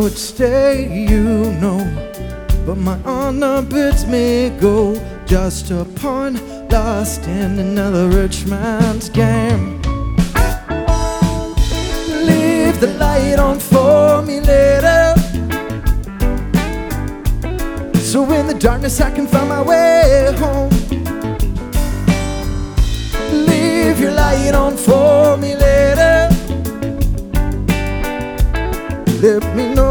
would stay, you know, but my honor bids me go. Just a pawn lost in another rich man's game. Leave the light on for me later, so in the darkness I can find my way home. Leave your light on for me later. Let me